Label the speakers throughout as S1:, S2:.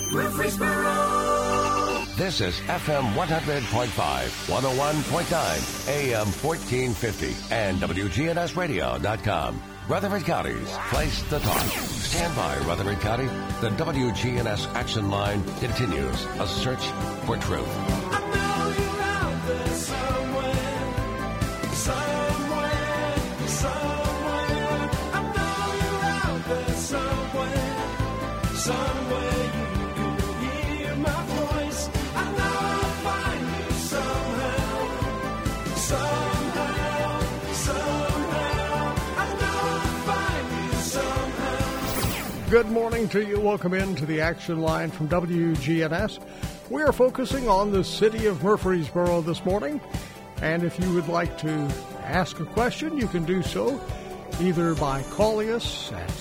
S1: Murfreesboro.
S2: This is FM 100.5, 101.9, AM 1450, and WGNSradio.com. Rutherford County's place to talk. Stand by, Rutherford County. The WGNS Action Line continues. A search for truth.
S1: I know you're out there somewhere. Somewhere. I know you're out there somewhere. Somewhere you can hear my voice. I know I'll find you somehow. I know I'll find you somehow.
S3: Good morning to you. Welcome into the Action Line from WGNS. We are focusing on the city of Murfreesboro this morning. And if you would like to ask a question, you can do so either by calling us at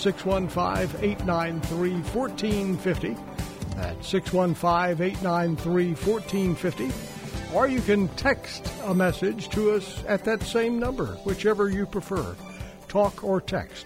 S3: 615-893-1450. That's 615-893-1450. Or you can text a message to us at that same number, whichever you prefer. Talk or text.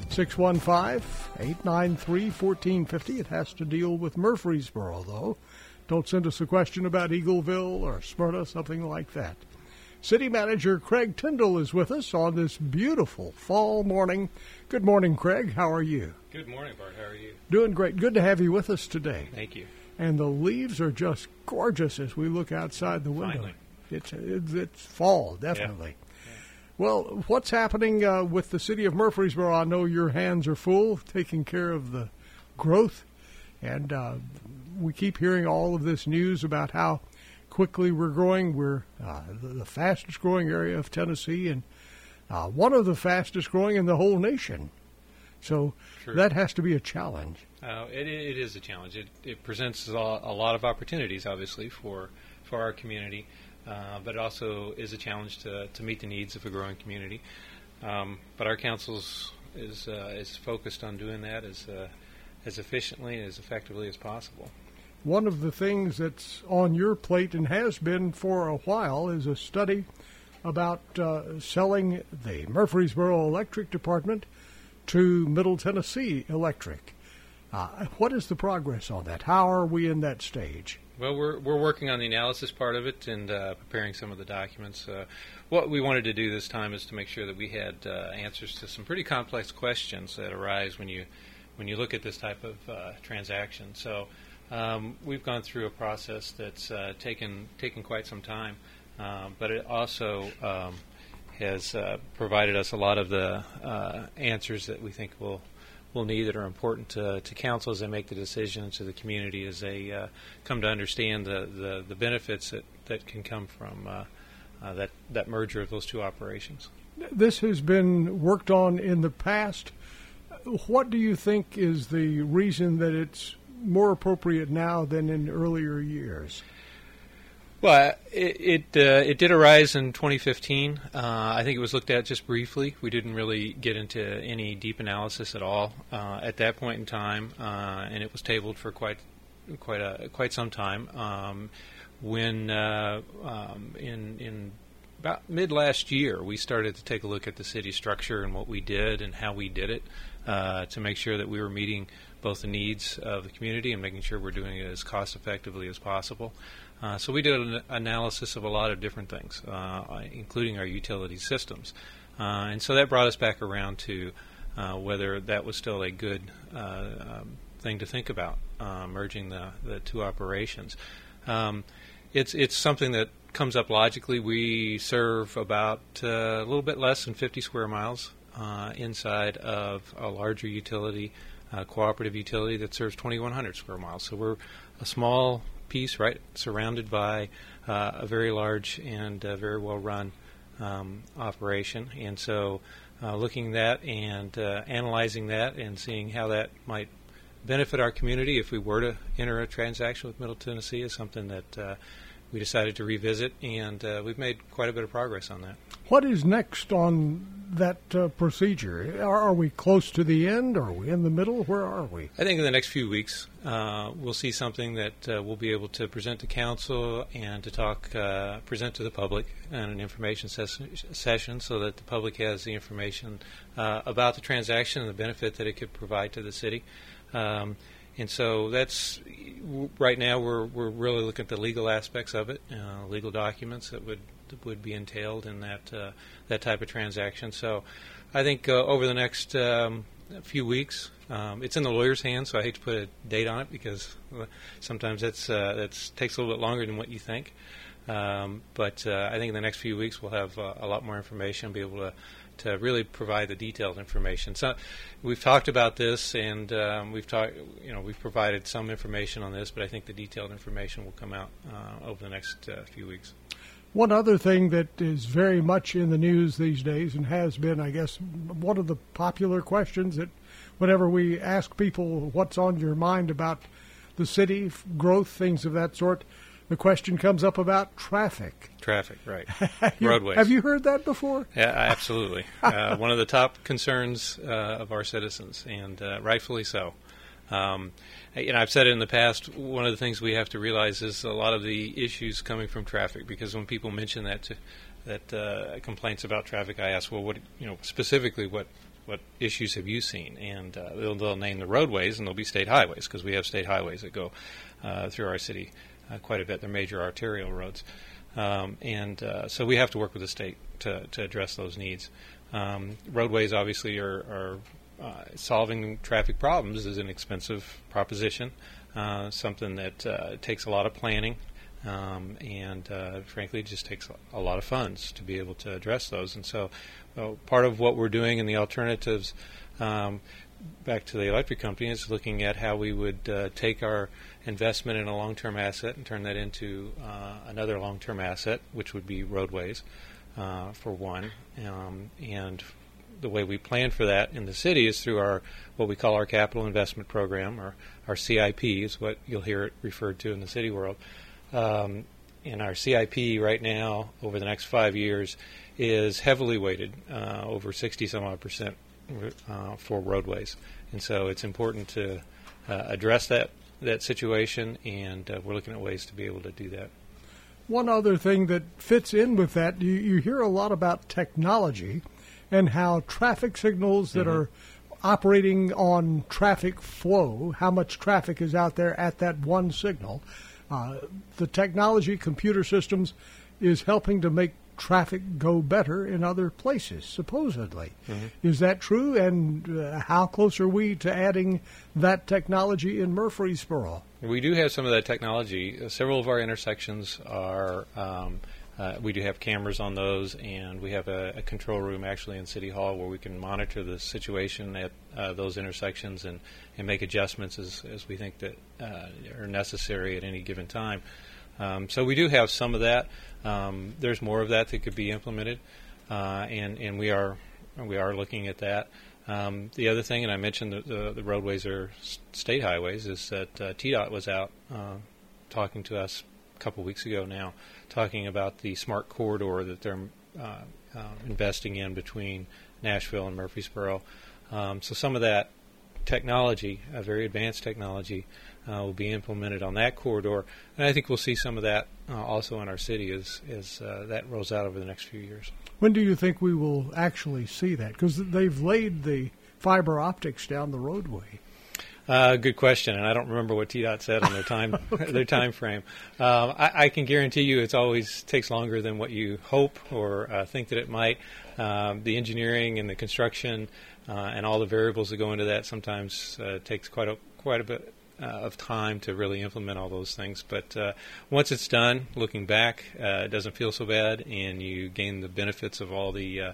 S3: 615-893-1450. It has to deal with Murfreesboro, though. Don't send us a question about Eagleville or Smyrna, something like that. City Manager Craig Tyndall is with us on this beautiful fall morning. Good morning, Craig. How are you?
S4: Good morning, Bart. How are you?
S3: Doing great. Good to have you with us today.
S4: Thank you.
S3: And the leaves are just gorgeous as we look outside the window.
S4: Finally.
S3: It's fall, definitely.
S4: Yeah.
S3: Well, what's happening with the city of Murfreesboro? I know your hands are full taking care of the growth, and we keep hearing all of this news about how quickly we're growing. We're the fastest growing area of Tennessee, and one of the fastest growing in the whole nation. So
S4: Sure.
S3: That has to be a challenge.
S4: It is a challenge. It presents a lot of opportunities, obviously, for our community, but it also is a challenge to meet the needs of a growing community. But our council is focused on doing that as efficiently and as effectively as possible.
S3: One of the things that's on your plate and has been for a while is a study about selling the Murfreesboro Electric Department to Middle Tennessee Electric. What is the progress on that? How are we in that stage?
S4: Well, we're working on the analysis part of it and preparing some of the documents. What we wanted to do this time is to make sure that we had answers to some pretty complex questions that arise when you look at this type of transaction. So we've gone through a process that's taken quite some time, but it also has provided us a lot of the answers that we think we'll need that are important to council as they make the decision, to the community as they come to understand the benefits that can come from that merger of those two operations.
S3: This has been worked on in the past. What do you think is the reason that it's more appropriate now than in earlier years?
S4: Well, it did arise in 2015. I think it was looked at just briefly. We didn't really get into any deep analysis at all at that point in time, and it was tabled for quite some time. When in about mid last year, we started to take a look at the city structure and what we did and how we did it to make sure that we were meeting both the needs of the community and making sure we're doing it as cost effectively as possible. So we did an analysis of a lot of different things, including our utility systems. And so that brought us back around to whether that was still a good thing to think about, merging the two operations. It's something that comes up logically. We serve about a little bit less than 50 square miles inside of a larger utility, cooperative utility that serves 2,100 square miles. So we're a small piece, right, surrounded by a very large and very well-run operation. And so looking at that and analyzing that and seeing how that might benefit our community if we were to enter a transaction with Middle Tennessee is something that we decided to revisit, and we've made quite a bit of progress on that.
S3: What is next on that procedure? Are we close to the end? Are we in the middle? Where are we?
S4: I think in the next few weeks we'll see something that we'll be able to present to council and to present to the public in an information session so that the public has the information about the transaction and the benefit that it could provide to the city. And so that's right now we're really looking at the legal aspects of it, legal documents that would be entailed in that type of transaction. So I think over the next few weeks, it's in the lawyer's hands. So I hate to put a date on it because sometimes that's takes a little bit longer than what you think. But I think in the next few weeks we'll have a lot more information, be able to really provide the detailed information. So we've talked about this, and we've provided some information on this, but I think the detailed information will come out over the next few weeks.
S3: One other thing that is very much in the news these days, and has been, I guess, one of the popular questions that whenever we ask people what's on your mind about the city, growth, things of that sort, the question comes up about traffic.
S4: Traffic, right. Roadways.
S3: Have you heard that before?
S4: Yeah, absolutely. One of the top concerns of our citizens, and rightfully so. I've said it in the past, one of the things we have to realize is a lot of the issues coming from traffic, because when people mention that complaints about traffic, I ask, well, what specifically what issues have you seen? And they'll name the roadways, and they'll be state highways, because we have state highways that go through our city quite a bit. They're major arterial roads. So we have to work with the state to address those needs. Roadways obviously are solving traffic problems is an expensive proposition, something that takes a lot of planning, and frankly it just takes a lot of funds to be able to address those. And so part of what we're doing in the alternatives back to the electric company is looking at how we would take our investment in a long-term asset and turn that into another long-term asset, which would be roadways, for one. And the way we plan for that in the city is through what we call our capital investment program, or our CIP is what you'll hear it referred to in the city world. And our CIP right now, over the next 5 years, is heavily weighted, over 60-some-odd% for roadways. And so it's important to address that situation, and we're looking at ways to be able to do that.
S3: One other thing that fits in with that, you hear a lot about technology and how traffic signals that are operating on traffic flow, how much traffic is out there at that one signal. The technology, computer systems, is helping to make traffic go better in other places, supposedly. Is that true? And how close are we to adding that technology in Murfreesboro?
S4: We do have some of that technology. Several of our intersections are, we do have cameras on those, and we have a control room actually in City Hall where we can monitor the situation at those intersections and make adjustments as we think that are necessary at any given time. So we do have some of that. There's more of that could be implemented, and we are looking at that. The other thing, and I mentioned the roadways are state highways, is that TDOT was out talking to us a couple weeks ago now, talking about the smart corridor that they're investing in between Nashville and Murfreesboro. So some of that technology, very advanced technology, will be implemented on that corridor, and I think we'll see some of that also in our city as that rolls out over the next few years.
S3: When do you think we will actually see that? Because they've laid the fiber optics down the roadway.
S4: Good question, and I don't remember what TDOT said on their time frame. I can guarantee you it always takes longer than what you hope or think that it might. The engineering and the construction and all the variables that go into that sometimes takes quite a bit of time to really implement all those things. But once it's done, looking back, it doesn't feel so bad, and you gain the benefits of all the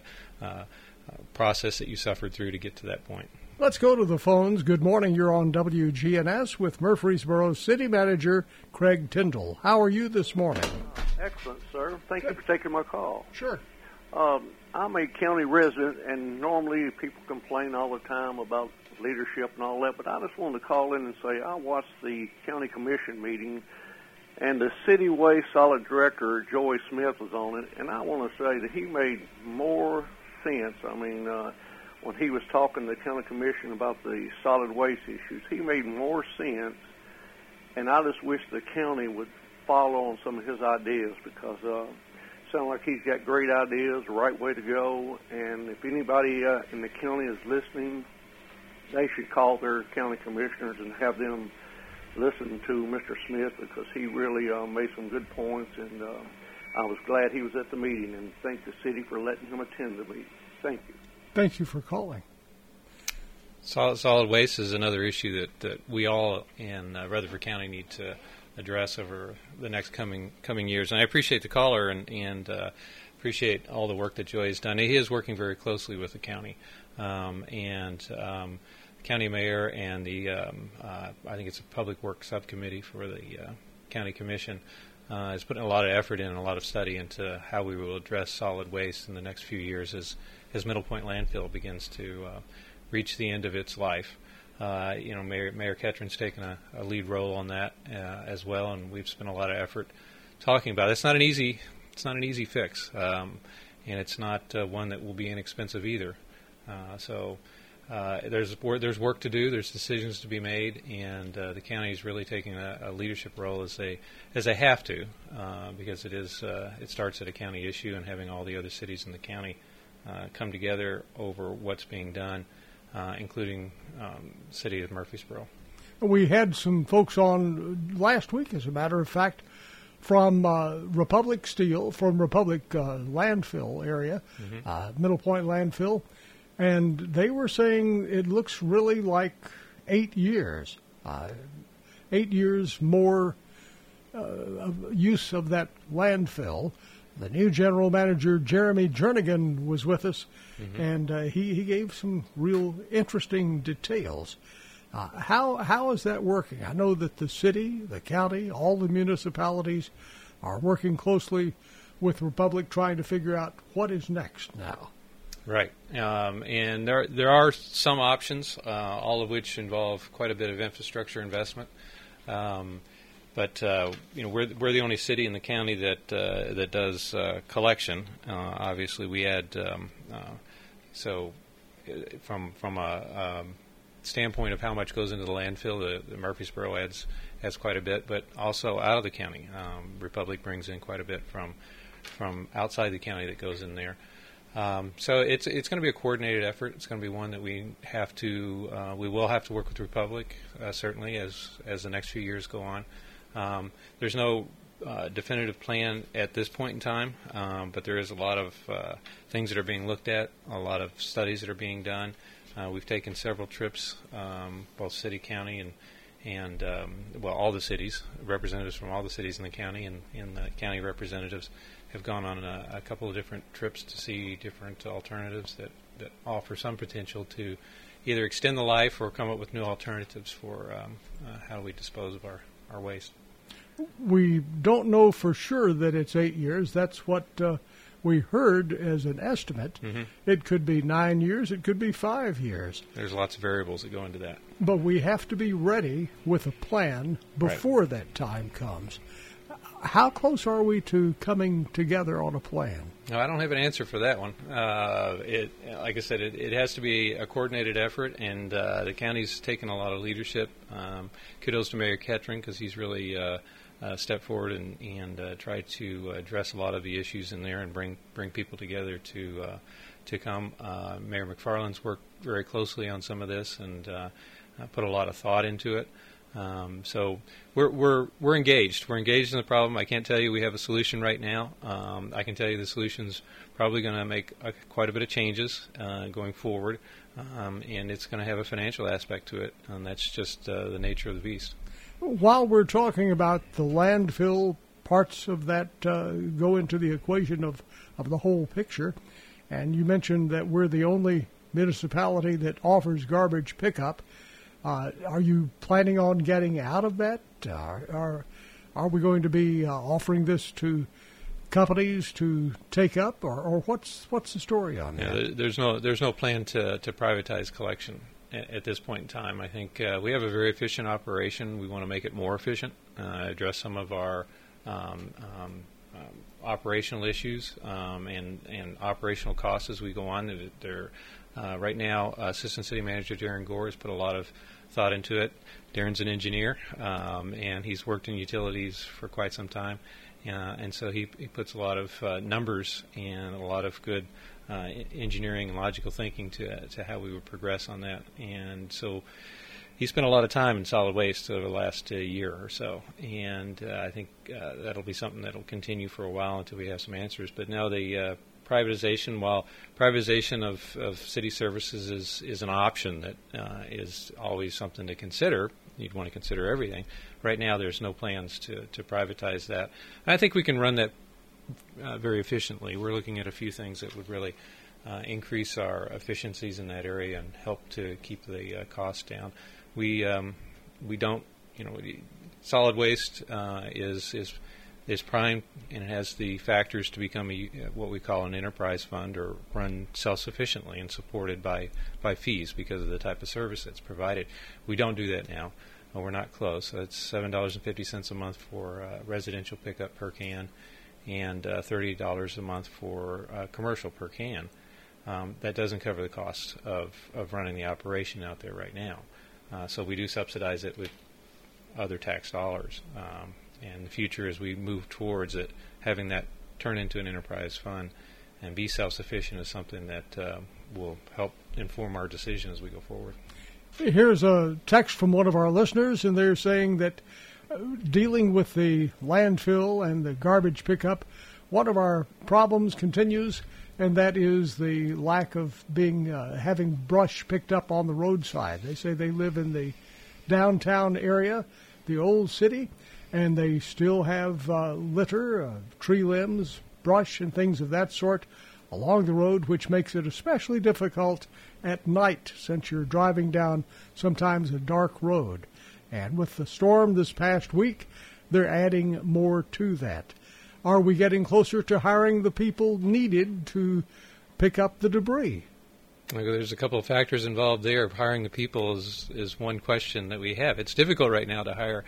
S4: process that you suffered through to get to that point.
S3: Let's go to the phones. Good morning. You're on WGNS with Murfreesboro City Manager Craig Tyndall. How are you this morning?
S5: Excellent, sir. Thank you for taking my call.
S3: Sure.
S5: I'm a county resident, and normally people complain all the time about leadership and all that, but I just wanted to call in and say I watched the county commission meeting, and the City Way Solid Director, Joey Smith, was on it, and I want to say that he made more sense. I mean, when he was talking to the county commission about the solid waste issues, he made more sense, and I just wish the county would follow on some of his ideas, because it sounds like he's got great ideas, the right way to go, and if anybody in the county is listening, they should call their county commissioners and have them listen to Mr. Smith, because he really made some good points, and I was glad he was at the meeting, and thank the city for letting him attend the meeting. Thank you.
S3: Thank you for calling.
S4: Solid waste is another issue that we all in Rutherford County need to address over the next coming years. And I appreciate the caller and appreciate all the work that Joy has done. He is working very closely with the county the county mayor and the I think it's a public works subcommittee for the county commission is putting a lot of effort in and a lot of study into how we will address solid waste in the next few years as Middle Point Landfill begins to reach the end of its life. Mayor Ketron's taken a lead role on that as well, and we've spent a lot of effort talking about it. It's not an easy fix, and it's not one that will be inexpensive either. There's work to do. There's decisions to be made, and the county is really taking a leadership role as they have to, because it starts at a county issue, and having all the other cities in the county come together over what's being done, including city of Murfreesboro.
S3: We had some folks on last week, as a matter of fact, from Republic Steel, from Republic landfill area, Middle Point landfill, and they were saying it looks really like 8 years. 8 years more of use of that landfill. The new general manager, Jeremy Jernigan, was with us, and he gave some real interesting details. How is that working? I know that the city, the county, all the municipalities are working closely with Republic, trying to figure out what is next now.
S4: Right, and there are some options, all of which involve quite a bit of infrastructure investment. But we're the only city in the county that does collection. Obviously, we had from a standpoint of how much goes into the landfill, the Murfreesboro has quite a bit, but also out of the county. Republic brings in quite a bit from outside the county that goes in there. So it's going to be a coordinated effort. It's going to be one that we will have to work with Republic certainly as the next few years go on. There's no definitive plan at this point in time, but there is a lot of things that are being looked at, a lot of studies that are being done. We've taken several trips, both city, county, and all the cities, representatives from all the cities in the county, and the county representatives have gone on a couple of different trips to see different alternatives that offer some potential to either extend the life or come up with new alternatives for how we dispose of our waste.
S3: We don't know for sure that it's 8 years. That's what we heard as an estimate. It could be 9 years. It could be 5 years.
S4: There's lots of variables that go into that.
S3: But we have to be ready with a plan before that time comes. How close are we to coming together on a plan?
S4: No, I don't have an answer for that one. Like I said, it has to be a coordinated effort, and the county's taken a lot of leadership. Kudos to Mayor Ketron, because he's really stepped forward and tried to address a lot of the issues in there and bring people together to come. Mayor McFarland's worked very closely on some of this and put a lot of thought into it. So we're engaged. We're engaged in the problem. I can't tell you we have a solution right now. I can tell you the solution's probably going to make quite a bit of changes going forward, and it's going to have a financial aspect to it, and that's just the nature of the beast.
S3: While we're talking about the landfill, parts of that go into the equation of the whole picture, and you mentioned that we're the only municipality that offers garbage pickup. Are you planning on getting out of that? Are we going to be offering this to companies to take up, or what's the story on that?
S4: Yeah, there's no plan to privatize collection at this point in time. I think we have a very efficient operation. We want to make it more efficient, address some of our operational issues and operational costs as we go on. Right now, Assistant City Manager Darren Gore has put a lot of thought into it. Darren's an engineer, and he's worked in utilities for quite some time, And so he puts a lot of numbers and a lot of good engineering and logical thinking to how we would progress on that. And so he spent a lot of time in solid waste over the last year or so, and I think that'll be something that'll continue for a while until we have some answers. But now the privatization, while privatization of city services is an option that is always something to consider, you'd want to consider everything. Right now there's no plans to privatize that. I think we can run that very efficiently. We're looking at a few things that would really increase our efficiencies in that area and help to keep the costs down. We don't, solid waste is prime, and it has the factors to become what we call an enterprise fund, or run self-sufficiently and supported by fees because of the type of service that's provided. We don't do that now. We're not close. So it's $7.50 a month for residential pickup per can, and $30 a month for commercial per can. That doesn't cover the cost of running the operation out there right now. So we do subsidize it with other tax dollars. And the future, as we move towards it, having that turn into an enterprise fund and be self-sufficient is something that will help inform our decision as we go forward.
S3: Here's a text from one of our listeners, and they're saying that dealing with the landfill and the garbage pickup, one of our problems continues, and that is the lack of having brush picked up on the roadside. They say they live in the downtown area, the old city, and they still have litter, tree limbs, brush, and things of that sort along the road, which makes it especially difficult at night since you're driving down sometimes a dark road. And with the storm this past week, they're adding more to that. Are we getting closer to hiring the people needed to pick up the debris?
S4: There's a couple of factors involved there. Hiring the people is one question that we have. It's difficult right now to hire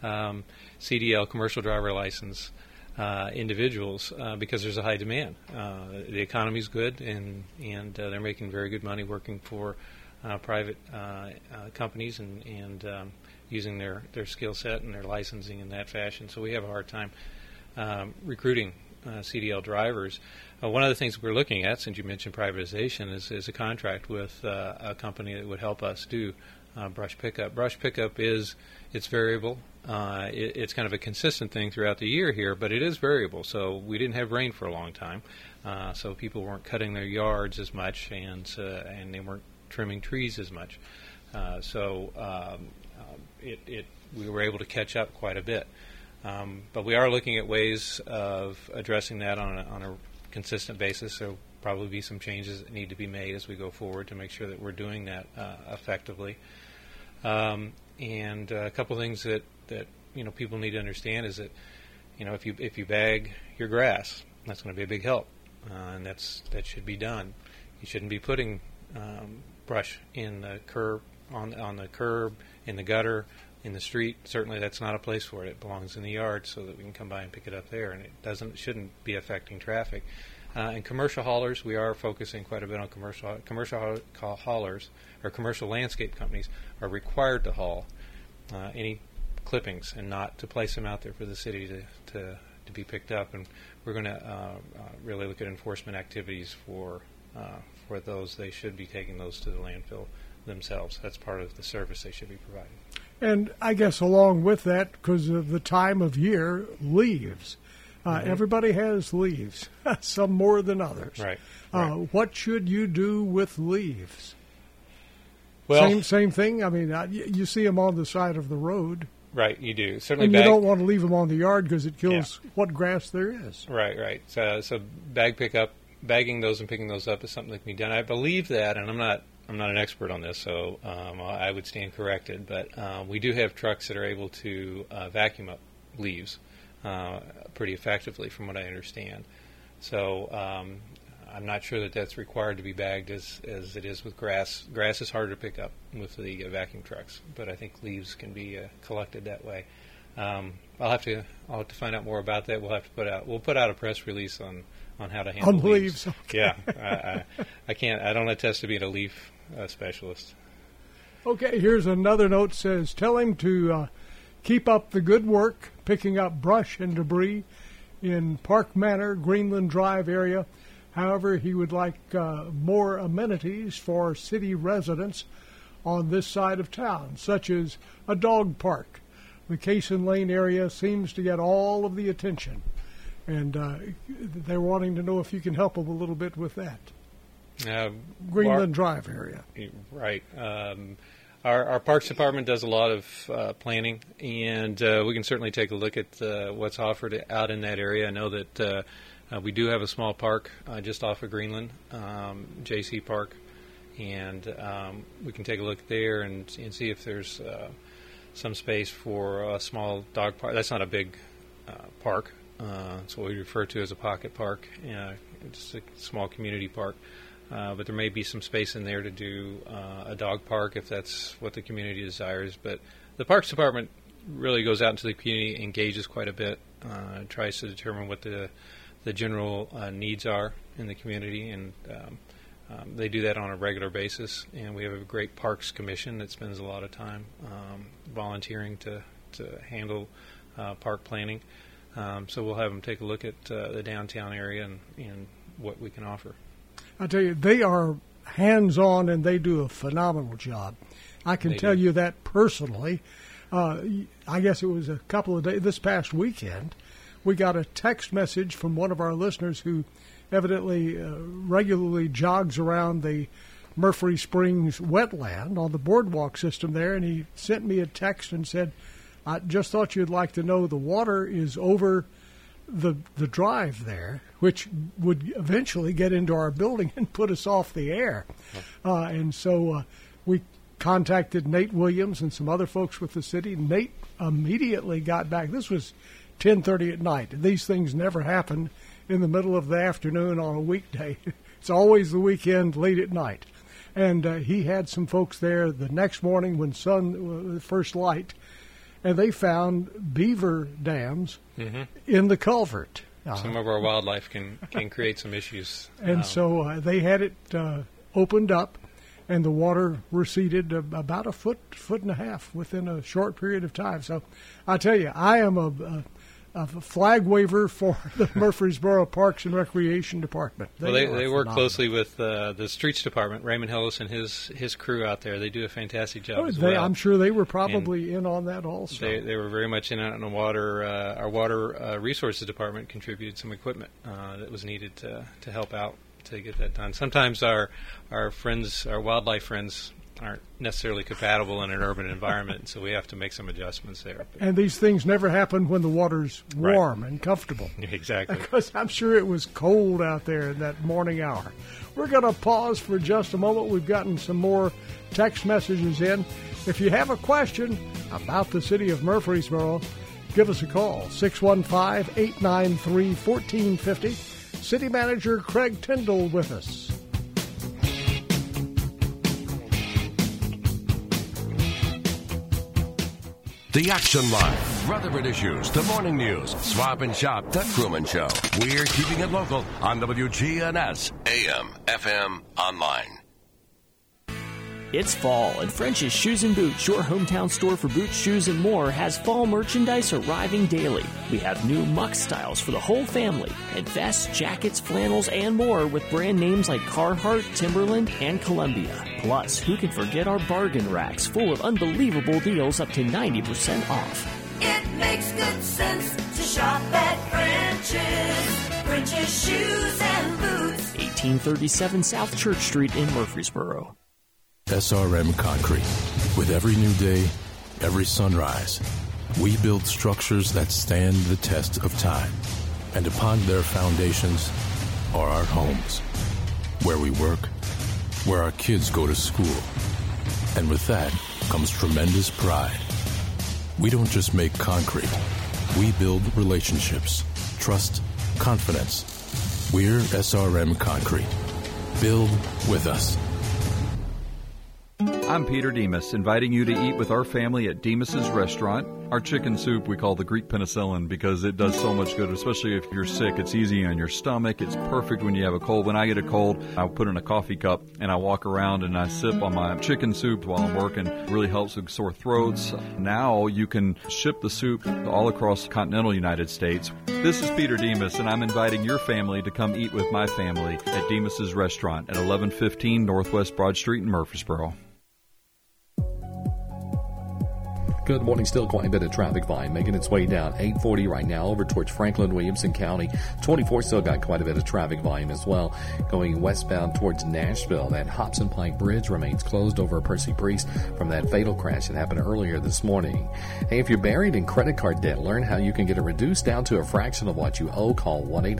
S4: CDL, commercial driver license, individuals because there's a high demand. The economy's good, and they're making very good money working for private companies and using their skill set and their licensing in that fashion. So we have a hard time recruiting CDL drivers. One of the things we're looking at, since you mentioned privatization, is a contract with a company that would help us do brush pickup. Brush pickup it's variable. It's kind of a consistent thing throughout the year here, but it is variable. So we didn't have rain for a long time, so people weren't cutting their yards as much, and they weren't trimming trees as much. We were able to catch up quite a bit. But we are looking at ways of addressing that on a consistent basis. There will probably be some changes that need to be made as we go forward to make sure that we're doing that effectively. And a couple things that people need to understand is that if you bag your grass, that's going to be a big help, and that should be done. You shouldn't be putting brush in the curb, on the curb, in the gutter, in the street. Certainly that's not a place for it. It belongs in the yard so that we can come by and pick it up there, and it shouldn't be affecting traffic. And commercial haulers, we are focusing quite a bit on commercial haulers, or commercial landscape companies are required to haul any clippings and not to place them out there for the city to be picked up. And we're going to really look at enforcement activities for those. They should be taking those to the landfill themselves. That's part of the service they should be providing. And
S3: I guess along with that, because of the time of year, leaves. Everybody has leaves, some more than others.
S4: Right.
S3: What should you do with leaves?
S4: Well,
S3: same thing. I mean, you see them on the side of the road.
S4: Right, you do. Certainly,
S3: and you don't want to leave them on the yard because it kills what grass there is.
S4: Right. So bagging those and picking those up is something that can be done. I believe that, and I'm not an expert on this, so I would stand corrected, but we do have trucks that are able to vacuum up leaves pretty effectively, from what I understand. So I'm not sure that that's required to be bagged as it is with grass. Grass is harder to pick up with the vacuum trucks, but I think leaves can be collected that way. I'll have to find out more about that. We'll put out a press release on how to handle leaves.
S3: Okay.
S4: Yeah, I don't attest to being a leaf specialist.
S3: Okay, here's another note. Says, tell him to keep up the good work, picking up brush and debris, in Park Manor, Greenland Drive area. However, he would like more amenities for city residents on this side of town, such as a dog park. The Cason Lane area seems to get all of the attention, and they're wanting to know if you can help them a little bit with that. Greenland Drive area.
S4: Right. Our Parks Department does a lot of planning, and we can certainly take a look at what's offered out in that area. I know that we do have a small park just off of Greenland, JC Park, and we can take a look there and see if there's some space for a small dog park. That's not a big park. It's what we refer to as a pocket park. It's a small community park. But there may be some space in there to do a dog park if that's what the community desires. But the Parks Department really goes out into the community, engages quite a bit, tries to determine what the general needs are in the community, and they do that on a regular basis. And we have a great Parks Commission that spends a lot of time volunteering to handle park planning. So we'll have them take a look at the downtown area and what we can offer.
S3: I tell you, they are hands-on and they do a phenomenal job. I can tell you that personally. I guess it was a couple of days, this past weekend, we got a text message from one of our listeners who evidently regularly jogs around the Murphree Springs wetland on the boardwalk system there, and he sent me a text and said, I just thought you'd like to know the water is over the drive there, which would eventually get into our building and put us off the air. And so we contacted Nate Williams and some other folks with the city. Nate immediately got back. This was 10:30 at night. These things never happen in the middle of the afternoon on a weekday. It's always the weekend late at night. And he had some folks there the next morning when first light, and they found beaver dams in the culvert.
S4: Some of our wildlife can create some issues.
S3: And so they had it opened up, and the water receded about a foot and a half within a short period of time. So I tell you, I am a flag waver for the Murfreesboro Parks and Recreation Department.
S4: They work closely with the Streets Department. Raymond Hillis and his crew out there. They do a fantastic job as well.
S3: I'm sure they were probably in on that also.
S4: They were very much in on the water. Our Water Resources Department contributed some equipment that was needed to help out to get that done. Sometimes our friends, our wildlife friends, aren't necessarily compatible in an urban environment, so we have to make some adjustments there.
S3: And these things never happen when the water's warm and comfortable.
S4: Exactly.
S3: Because I'm sure it was cold out there in that morning hour. We're going to pause for just a moment. We've gotten some more text messages in. If you have a question about the city of Murfreesboro, give us a call, 615-893-1450. City Manager Craig Tyndall with us.
S2: The Action Line, Rutherford Issues, the Morning News, Swap and Shop, The Truman Show. We're keeping it local on WGNS, AM, FM, online.
S6: It's fall, and French's Shoes and Boots, your hometown store for boots, shoes, and more, has fall merchandise arriving daily. We have new muck styles for the whole family, and vests, jackets, flannels, and more with brand names like Carhartt, Timberland, and Columbia. Plus, who can forget our bargain racks full of unbelievable deals up to 90% off.
S7: It makes good sense to shop at French's. French's Shoes and Boots.
S6: 1837 South Church Street in Murfreesboro.
S8: SRM Concrete. With every new day, every sunrise, we build structures that stand the test of time. And upon their foundations are our homes, where we work, where our kids go to school. And with that comes tremendous pride. We don't just make concrete. We build relationships, trust, confidence. We're SRM Concrete. Build with us.
S9: I'm Peter Demas, inviting you to eat with our family at Demas's Restaurant. Our chicken soup we call the Greek penicillin because it does so much good, especially if you're sick. It's easy on your stomach. It's perfect when you have a cold. When I get a cold, I'll put in a coffee cup and I walk around and I sip on my chicken soup while I'm working. It really helps with sore throats. Now you can ship the soup all across the continental United States. This is Peter Demas, and I'm inviting your family to come eat with my family at Demas's Restaurant at 1115 Northwest Broad Street in Murfreesboro.
S10: Good morning. Still quite a bit of traffic volume making its way down 840 right now over towards Franklin, Williamson County. 24 still got quite a bit of traffic volume as well. Going westbound towards Nashville, that Hobson Pike Bridge remains closed over Percy Priest from that fatal crash that happened earlier this morning. Hey, if you're buried in credit card debt, learn how you can get it reduced down to a fraction of what you owe. Call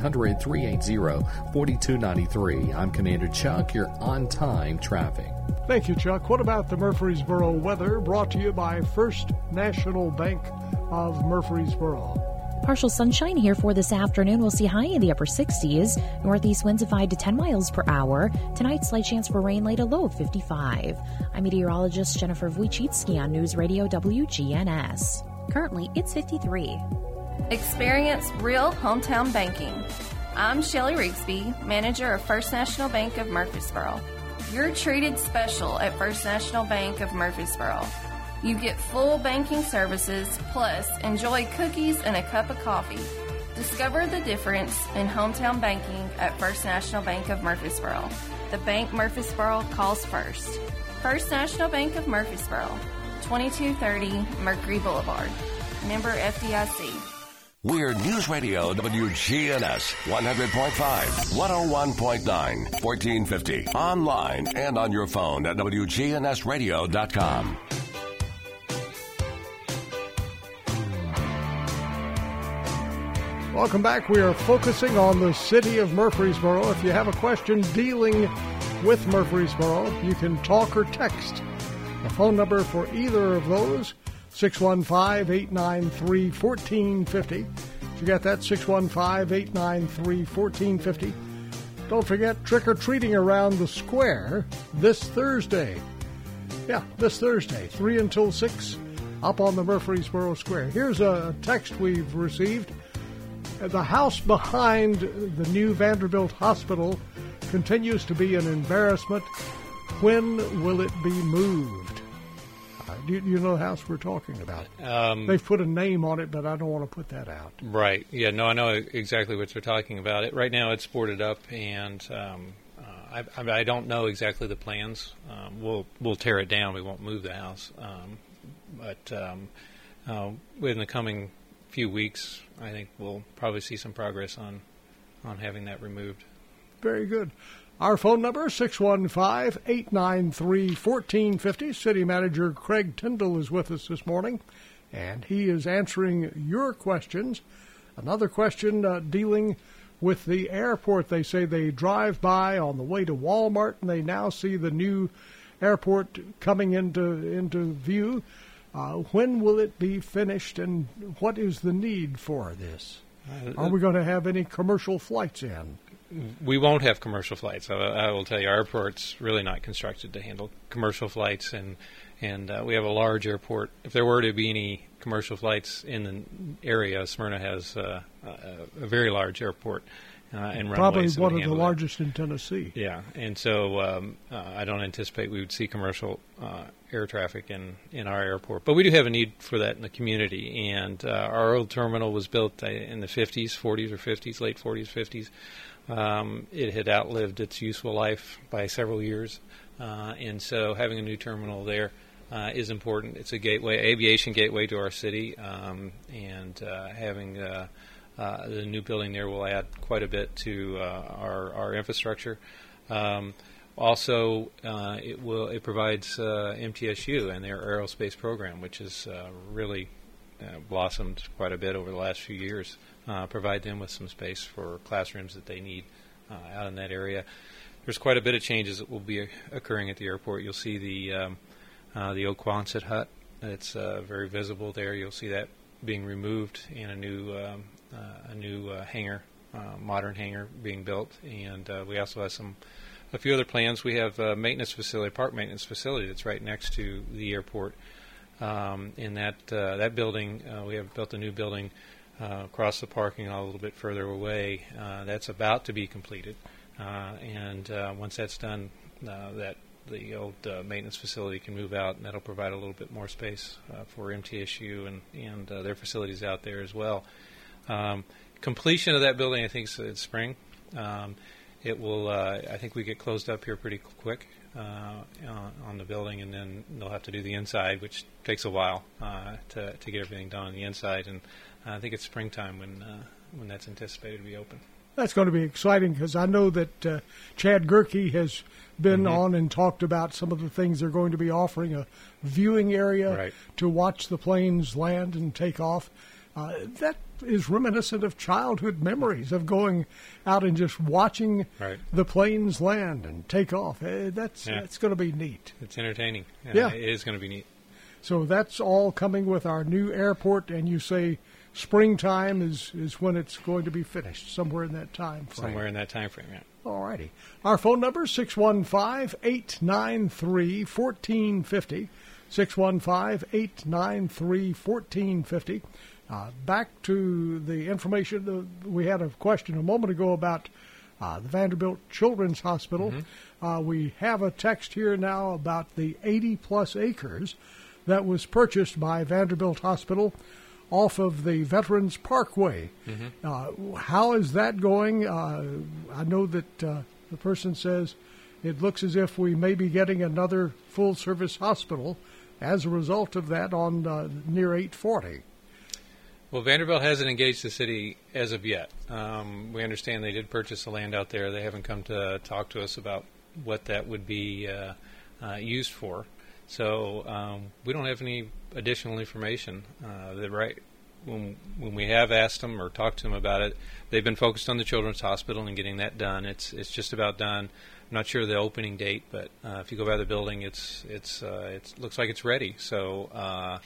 S10: 1-800-380-4293. I'm Commander Chuck, your on-time traffic.
S3: Thank you, Chuck. What about the Murfreesboro weather? Brought to you by First National Bank of Murfreesboro.
S11: Partial sunshine here for this afternoon. We'll see high in the upper 60s. Northeast winds of 5 to 10 miles per hour. Tonight, slight chance for rain, late, a low of 55. I'm meteorologist Jennifer Wojcicki on News Radio WGNS. Currently, it's 53.
S12: Experience real hometown banking. I'm Shelley Rigsby, manager of First National Bank of Murfreesboro. You're treated special at First National Bank of Murfreesboro. You get full banking services, plus enjoy cookies and a cup of coffee. Discover the difference in hometown banking at First National Bank of Murfreesboro. The bank Murfreesboro calls first. First National Bank of Murfreesboro, 2230 Mercury Boulevard. Member FDIC.
S2: We're News Radio WGNS 100.5, 101.9, 1450. Online and on your phone at WGNSradio.com.
S3: Welcome back. We are focusing on the city of Murfreesboro. If you have a question dealing with Murfreesboro, you can talk or text. The phone number for either of those, 615-893-1450. You got that, 615-893-1450. Don't forget trick-or-treating around the square this Thursday. Yeah, this Thursday, 3 until 6, up on the Murfreesboro Square. Here's a text we've received. The house behind the new Vanderbilt Hospital continues to be an embarrassment. When will it be moved? Do you know the house we're talking about? They've put a name on it, but I don't want to put that out.
S4: Right. Yeah, no, I know exactly what you're talking about. Right now it's boarded up, and I don't know exactly the plans. We'll tear it down. We won't move the house. But within the coming few weeks, I think we'll probably see some progress on having that removed.
S3: Very good. Our phone number, 615-893-1450. City Manager Craig Tyndall is with us this morning, and he is answering your questions. Another question dealing with the airport. They say they drive by on the way to Walmart, and they now see the new airport coming into view. When will it be finished, and what is the need for this? Are we going to have any commercial flights in?
S4: We won't have commercial flights. I will tell you, our airport's really not constructed to handle commercial flights, and we have a large airport. If there were to be any commercial flights in the area, Smyrna has a very large airport and
S3: probably
S4: runways.
S3: One of the largest in Tennessee.
S4: Yeah, and so I don't anticipate we would see commercial air traffic in our airport. But we do have a need for that in the community, and our old terminal was built in the 50s, 40s or 50s, late 40s, 50s. It had outlived its useful life by several years, and so having a new terminal there is important. It's a gateway, aviation gateway to our city, and having the new building there will add quite a bit to our infrastructure. Also, it provides MTSU and their aerospace program, which has really blossomed quite a bit over the last few years. Provide them with some space for classrooms that they need out in that area. There's quite a bit of changes that will be occurring at the airport. You'll see the old Quonset hut. It's very visible there. You'll see that being removed and a new hangar, modern hangar being built. And we also have some a few other plans. We have a maintenance facility, park maintenance facility that's right next to the airport. In that building, we have built a new building across the parking lot a little bit further away. That's about to be completed, and once that's done, the old maintenance facility can move out, and that'll provide a little bit more space for MTSU and their facilities out there as well. Completion of that building, I think, is spring. It will. I think we get closed up here pretty quick on the building, and then they'll have to do the inside, which takes a while to get everything done on the inside. And I think it's springtime when that's anticipated to be open.
S3: That's going to be exciting because I know that Chad Gerke has been on and talked about some of the things they're going to be offering, a viewing area to watch the planes land and take off. That is reminiscent of childhood memories of going out and just watching the planes land and take off. That's going to be neat.
S4: It's entertaining.
S3: Yeah.
S4: It is going to be neat.
S3: So that's all coming with our new airport, and you say springtime is when it's going to be finished, somewhere in that time frame.
S4: Somewhere in that time frame, yeah.
S3: All righty. Our phone number is 615-893-1450, 615-893-1450. Back to the information. We had a question a moment ago about the Vanderbilt Children's Hospital. We have a text here now about the 80-plus acres that was purchased by Vanderbilt Hospital off of the Veterans Parkway. How is that going? I know that the person says it looks as if we may be getting another full-service hospital as a result of that on near 840.
S4: Well, Vanderbilt hasn't engaged the city as of yet. We understand they did purchase the land out there. They haven't come to talk to us about what that would be used for. So we don't have any additional information. When we have asked them or talked to them about it, they've been focused on the Children's Hospital and getting that done. It's just about done. I'm not sure the opening date, but if you go by the building, it looks like it's ready. So.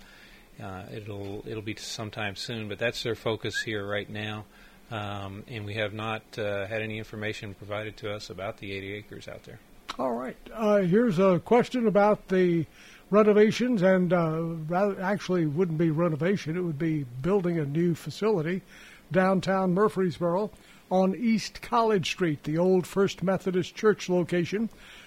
S4: It'll be sometime soon, but that's their focus here right now, and we have not had any information provided to us about the 80 acres out there.
S3: All right. Here's a question about the renovations, and actually wouldn't be renovation, it would be building a new facility downtown Murfreesboro on East College Street, the old First Methodist Church location.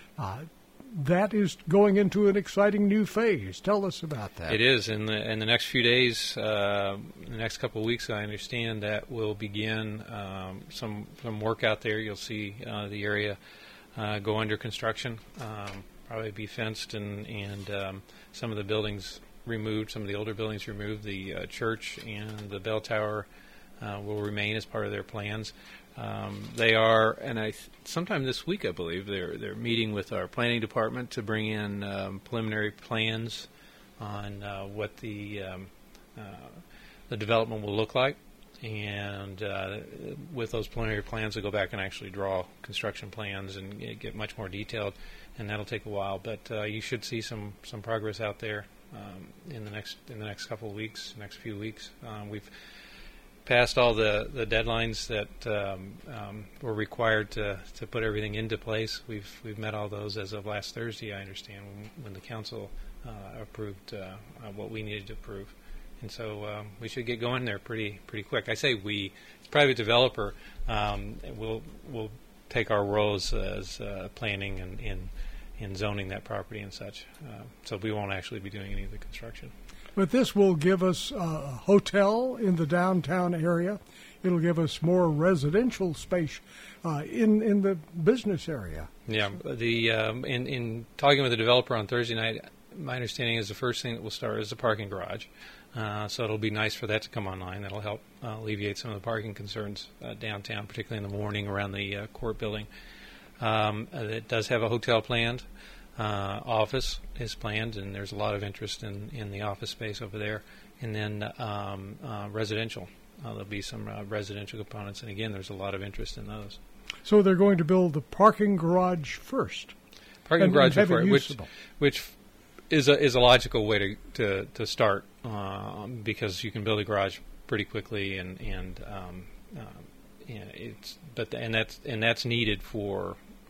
S3: That is going into an exciting new phase. Tell us about that.
S4: It is. In the next few days, the next couple of weeks, I understand that will begin some work out there. You'll see the area go under construction, probably be fenced and some of the buildings removed, some of the older buildings removed. The church and the bell tower will remain as part of their plans. They are, and sometime this week, I believe, they're meeting with our planning department to bring in preliminary plans on what the development will look like, and with those preliminary plans, they'll go back and actually draw construction plans and get much more detailed, and that'll take a while. But you should see some progress out there in the next couple of weeks, next few weeks. We've passed all the deadlines that were required to put everything into place. We've met all those as of last Thursday, I understand, when the council approved what we needed to approve, and so we should get going there pretty quick. I say we, private developer, will take our roles as planning and in zoning that property and such. So we won't actually be doing any of the construction.
S3: But this will give us a hotel in the downtown area. It'll give us more residential space in the business area.
S4: Yeah. In talking with the developer on Thursday night, my understanding is the first thing that will start is the parking garage. So it'll be nice for that to come online. That'll help alleviate some of the parking concerns downtown, particularly in the morning around the court building. It does have a hotel planned. Office is planned, and there's a lot of interest in the office space over there. And then residential. There'll be some residential components, and again, there's a lot of interest in those.
S3: So they're going to build the parking garage first.
S4: Parking garage first, which is a logical way to start because you can build a garage pretty quickly, and that's needed for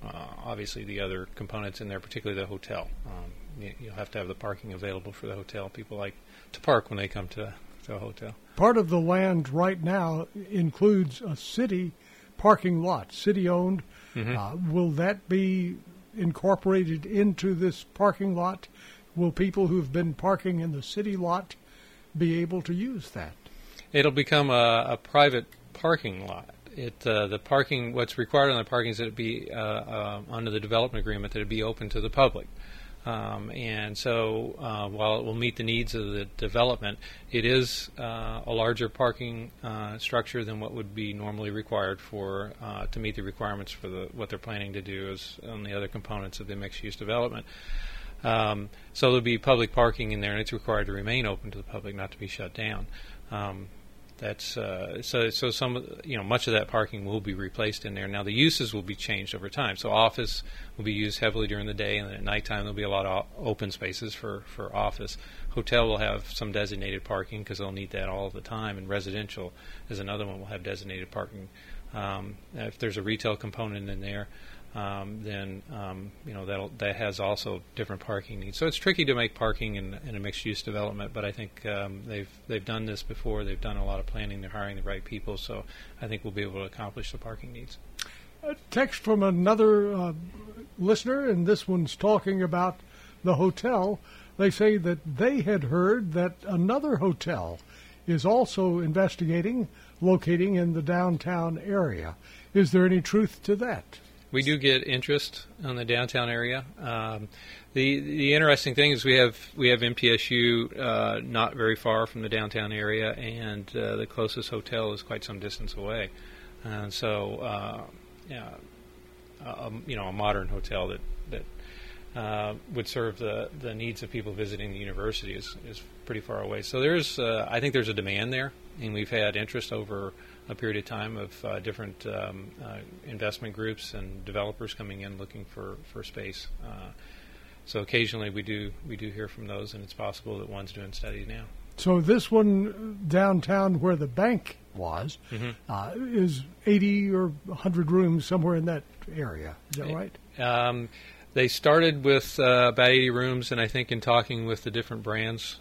S4: obviously the other components in there, particularly the hotel. You'll have to have the parking available for the hotel. People like to park when they come to a hotel.
S3: Part of the land right now includes a city parking lot, city-owned. Will that be incorporated into this parking lot? Will people who've been parking in the city lot be able to use that?
S4: It'll become a private parking lot. The parking, what's required on the parking is that it be under the development agreement that it be open to the public. And so while it will meet the needs of the development, it is a larger parking structure than what would be normally required to meet the requirements for what they're planning to do as on the other components of the mixed-use development. So there'll be public parking in there, and it's required to remain open to the public, not to be shut down. That's so some much of that parking will be replaced in there. Now the uses will be changed over time. So office will be used heavily during the day, and then at nighttime there'll be a lot of open spaces for office. Hotel will have some designated parking because they'll need that all the time, and residential is another one will have designated parking. If there's a retail component in there, then that has also different parking needs. So it's tricky to make parking in a mixed-use development, but I think they've done this before. They've done a lot of planning. They're hiring the right people, so I think we'll be able to accomplish the parking needs.
S3: A text from another listener, and this one's talking about the hotel. They say that they had heard that another hotel is also investigating locating in the downtown area. Is there any truth to that?
S4: We do get interest on the downtown area. The interesting thing is we have MTSU not very far from the downtown area, and the closest hotel is quite some distance away. And so, a modern hotel that would serve the needs of people visiting the university is pretty far away. So I think there's a demand there, and we've had interest over a period of time of different investment groups and developers coming in looking for space. So occasionally we do hear from those, and it's possible that one's doing studies now.
S3: So this one downtown where the bank was is 80 or 100 rooms, somewhere in that area. Is that right?
S4: They started with about 80 rooms, and I think in talking with the different brands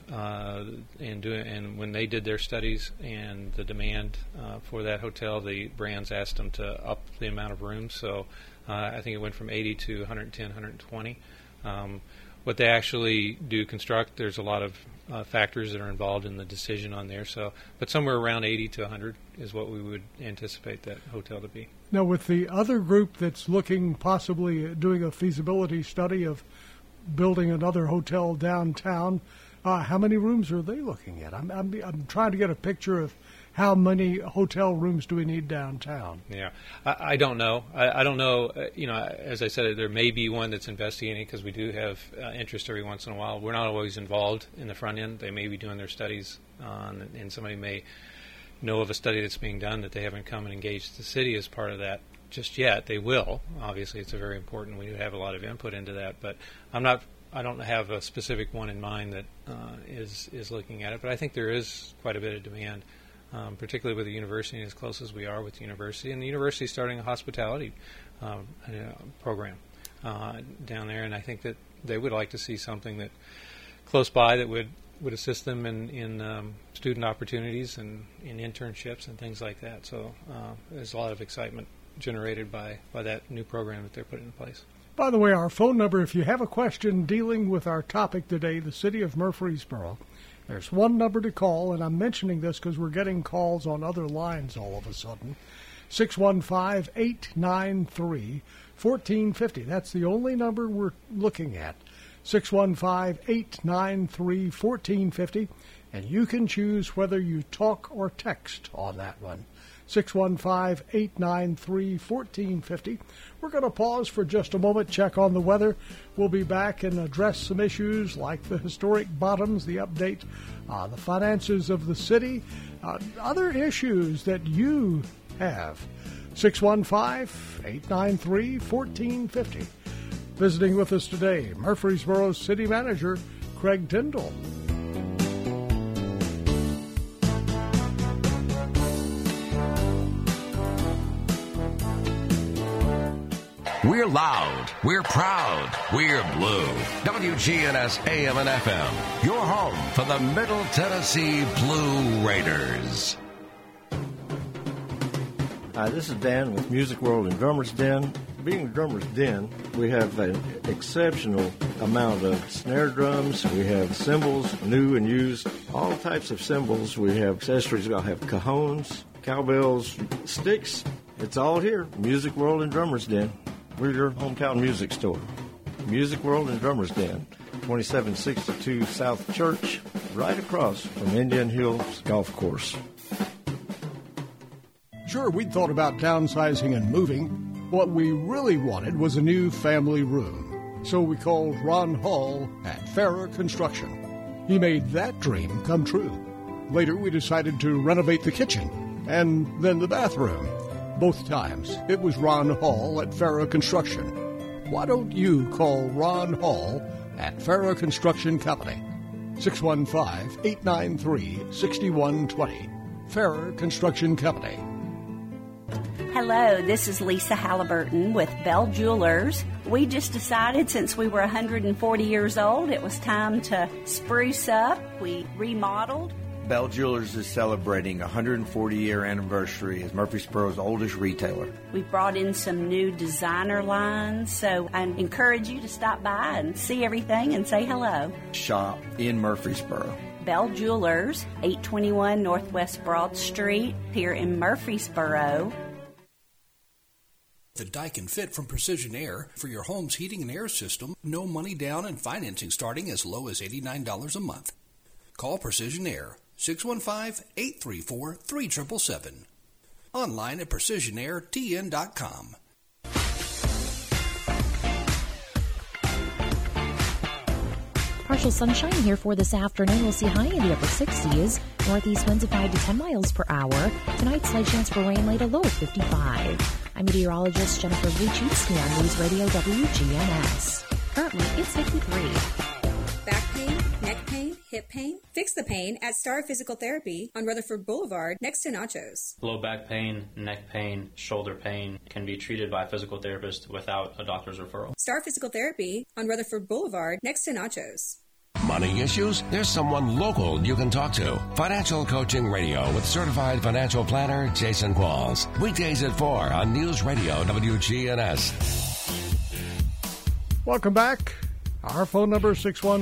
S4: and when they did their studies and the demand for that hotel, the brands asked them to up the amount of rooms. So I think it went from 80 to 110, 120. What they actually do construct, there's a lot of factors that are involved in the decision on there. But somewhere around 80 to 100 is what we would anticipate that hotel to be.
S3: Now, with the other group that's looking possibly at doing a feasibility study of building another hotel downtown, how many rooms are they looking at? I'm trying to get a picture of how many hotel rooms do we need downtown.
S4: Yeah, I don't know. I don't know. As I said, there may be one that's investigating because we do have interest every once in a while. We're not always involved in the front end. They may be doing their studies and somebody may know of a study that's being done that they haven't come and engaged the city as part of that just yet. They will. Obviously, it's a very important. We have a lot of input into that, but I don't have a specific one in mind that is looking at it. But I think there is quite a bit of demand, particularly with the university, as close as we are with the university, and the university is starting a hospitality program down there, and I think that they would like to see something that close by that would assist them in student opportunities and in internships and things like that. So there's a lot of excitement generated by that new program that they're putting in place.
S3: By the way, our phone number, if you have a question dealing with our topic today, the city of Murfreesboro, there's one number to call, and I'm mentioning this because we're getting calls on other lines all of a sudden. 615-893-1450. That's the only number we're looking at. 615-893-1450, and you can choose whether you talk or text on that one. 615-893-1450. We're going to pause for just a moment, check on the weather. We'll be back and address some issues like the historic bottoms, the update, the finances of the city, other issues that you have. 615-893-1450. Visiting with us today, Murfreesboro City Manager Craig Tyndall.
S2: We're loud. We're proud. We're blue. WGNS AM and FM. Your home for the Middle Tennessee Blue Raiders.
S13: Hi, this is Dan with Music World and Drummers Den. Being Drummers Den, we have an exceptional amount of snare drums. We have cymbals, new and used, all types of cymbals. We have accessories. We'll have cajones, cowbells, sticks. It's all here. Music World and Drummers Den. We're your hometown music store. Music World and Drummers Den, 2762 South Church, right across from Indian Hills Golf Course.
S3: Sure, we'd thought about downsizing and moving. What we really wanted was a new family room. So we called Ron Hall at Farrer Construction. He made that dream come true. Later, we decided to renovate the kitchen and then the bathroom. Both times, it was Ron Hall at Farrer Construction. Why don't you call Ron Hall at Farrer Construction Company? 615-893-6120. Farrer Construction Company.
S14: Hello, this is Lisa Halliburton with Bell Jewelers. We just decided since we were 140 years old, it was time to spruce up. We remodeled.
S15: Bell Jewelers is celebrating a 140-year anniversary as Murfreesboro's oldest retailer.
S14: We brought in some new designer lines, so I encourage you to stop by and see everything and say hello.
S15: Shop in Murfreesboro.
S14: Bell Jewelers, 821 Northwest Broad Street, here in Murfreesboro.
S16: The Daikin Fit from Precision Air for your home's heating and air system. No money down and financing starting as low as $89 a month. Call Precision Air, 615-834-3777. Online at precisionairtn.com.
S11: Partial sunshine here for this afternoon. We'll see high in the upper 60s. Northeast winds of 5 to 10 miles per hour. Tonight, slight chance for rain, later low of 55. I'm meteorologist Jennifer Wojcicki on News Radio WGNS. Currently, it's 53.
S17: Back pain, neck pain, hip pain? Fix the pain at Star Physical Therapy on Rutherford Boulevard next to Nachos.
S18: Low back pain, neck pain, shoulder pain can be treated by a physical therapist without a doctor's referral.
S17: Star Physical Therapy on Rutherford Boulevard next to Nachos.
S2: Money issues? There's someone local you can talk to. Financial Coaching Radio with certified financial planner Jason Qualls. Weekdays at 4 on News Radio WGNS.
S3: Welcome back. Our phone number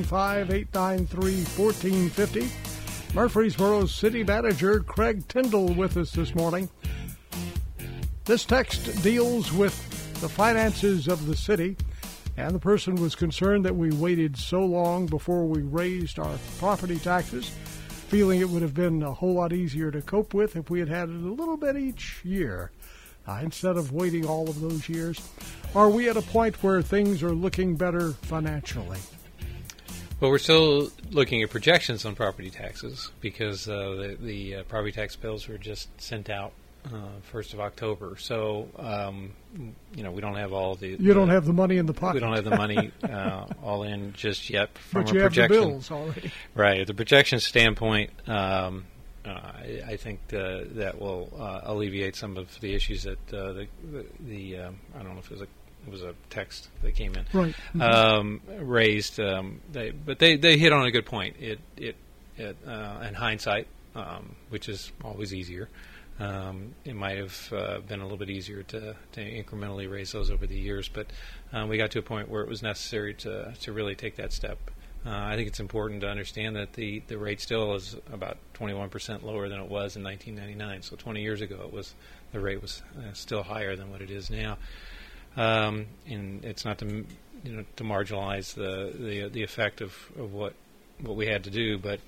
S3: 615-893-1450. Murfreesboro's City Manager Craig Tyndall with us this morning. This text deals with the finances of the city. And the person was concerned that we waited so long before we raised our property taxes, feeling it would have been a whole lot easier to cope with if we had had it a little bit each year, instead of waiting all of those years. Are we at a point where things are looking better financially?
S4: Well, we're still looking at projections on property taxes because the property tax bills were just sent out 1st of October. So, we don't have all the...
S3: You don't have the money in the pocket.
S4: We don't have the money all in just yet from
S3: but
S4: a
S3: you
S4: projection.
S3: Have the bills already.
S4: Right. At the projection standpoint, I think that will alleviate some of the issues that the I don't know if it was a text that came in.
S3: Right.
S4: Raised. But they hit on a good point. It in hindsight, which is always easier. It might have been a little bit easier to incrementally raise those over the years, but we got to a point where it was necessary to really take that step. I think it's important to understand that the rate still is about 21% lower than it was in 1999. So 20 years ago, the rate was still higher than what it is now. And it's not to marginalize the effect of what we had to do, but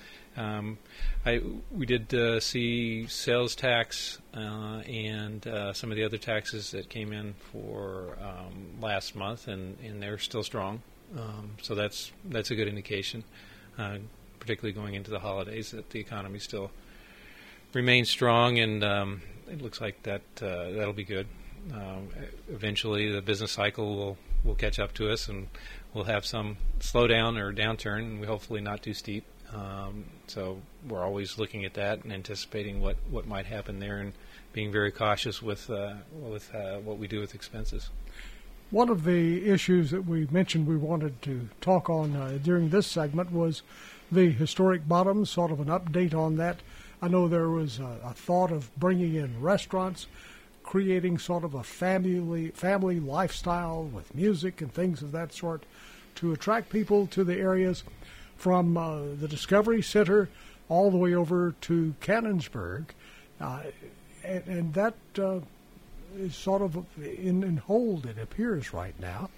S4: we did see sales tax and some of the other taxes that came in for last month, and they're still strong. So that's a good indication, particularly going into the holidays, that the economy still remains strong, and it looks like that'll be good. Eventually, the business cycle will catch up to us, and we'll have some slowdown or downturn, and hopefully not too steep. So we're always looking at that and anticipating what might happen there, and being very cautious with what we do with expenses.
S3: One of the issues that we mentioned we wanted to talk on during this segment was the historic bottoms, sort of an update on that. I know there was a thought of bringing in restaurants, creating sort of a family lifestyle with music and things of that sort to attract people to the areas from the Discovery Center all the way over to Cannonsburg. And that is sort of in hold, it appears right now.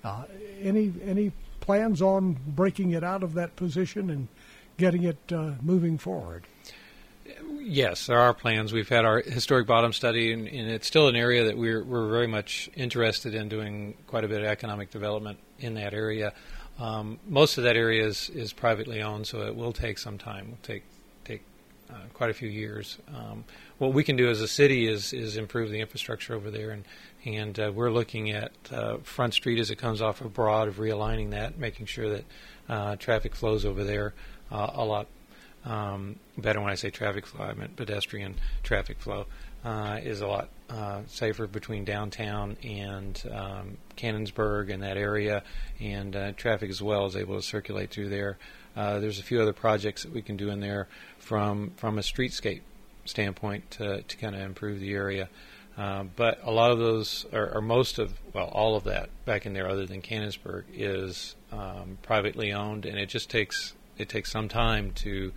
S3: Any plans on breaking it out of that position and getting it moving forward?
S4: Yes, there are plans. We've had our historic bottom study, and it's still an area that we're very much interested in doing quite a bit of economic development in that area. Most of that area is privately owned, so it will take some time. It will take quite a few years. What we can do as a city is improve the infrastructure over there, and we're looking at Front Street as it comes off of Broad, of realigning that, making sure that traffic flows over there a lot better. When I say traffic flow, I meant pedestrian traffic flow is a lot safer between downtown and Cannonsburg and that area, and traffic as well is able to circulate through there. There's a few other projects that we can do in there from a streetscape standpoint to kind of improve the area. But a lot of those, or most of, well, all of that back in there other than Cannonsburg is privately owned, and it takes some time to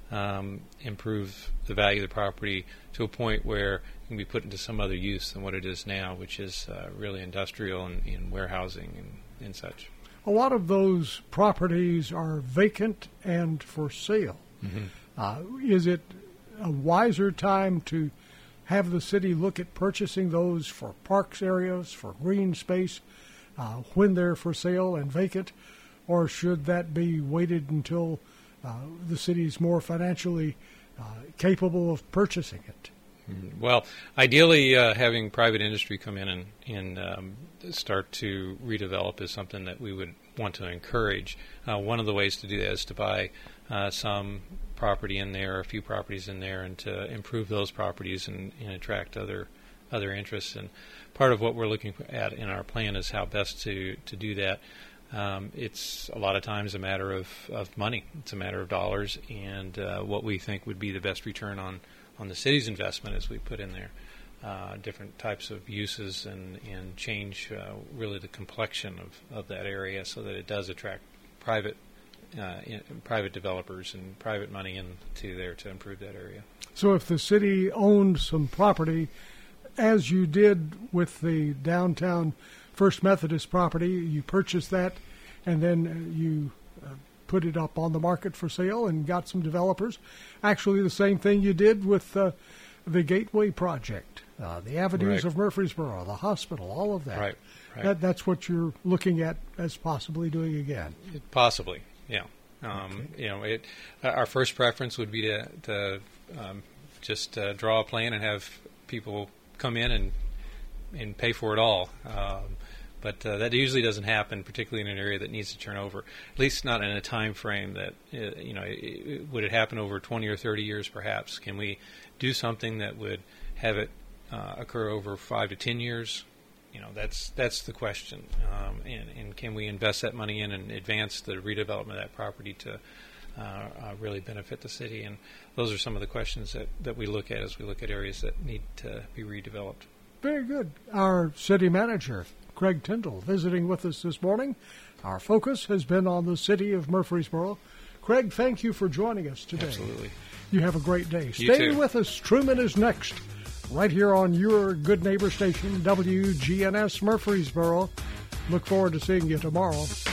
S4: improve the value of the property to a point where it can be put into some other use than what it is now, which is really industrial and warehousing and such.
S3: A lot of those properties are vacant and for sale.
S4: Mm-hmm.
S3: Is it a wiser time to have the city look at purchasing those for parks areas, for green space, when they're for sale and vacant, or should that be waited until the city is more financially capable of purchasing it?
S4: Well, ideally, having private industry come in and start to redevelop is something that we would want to encourage. One of the ways to do that is to buy some property in there, a few properties in there, and to improve those properties and attract other interests. And part of what we're looking at in our plan is how best to do that. It's a lot of times a matter of money. It's a matter of dollars, and what we think would be the best return on the city's investment as we put in there different types of uses and change really the complexion of that area so that it does attract private developers and private money into there to improve that area.
S3: So if the city owned some property, as you did with the downtown First Methodist property, you purchased that and then you put it up on the market for sale and got some developers. Actually, the same thing you did with the Gateway project, the avenues of Murfreesboro, the hospital, all of that.
S4: Right.
S3: That's what you're looking at as possibly doing again.
S4: Possibly, yeah. Our first preference would be to just draw a plan and have people come in and pay for it all. But that usually doesn't happen, particularly in an area that needs to turn over, at least not in a time frame that, would it happen over 20 or 30 years perhaps? Can we do something that would have it occur over 5 to 10 years? That's the question. And can we invest that money in and advance the redevelopment of that property to really benefit the city? And those are some of the questions that we look at as we look at areas that need to be redeveloped.
S3: Very good. Our city manager, Craig Tyndall, visiting with us this morning. Our focus has been on the city of Murfreesboro. Craig, thank you for joining us today.
S4: Absolutely.
S3: You have a great day.
S4: You
S3: Stay
S4: too.
S3: with us. Truman is next, right here on your good neighbor station, WGNS Murfreesboro. Look forward to seeing you tomorrow.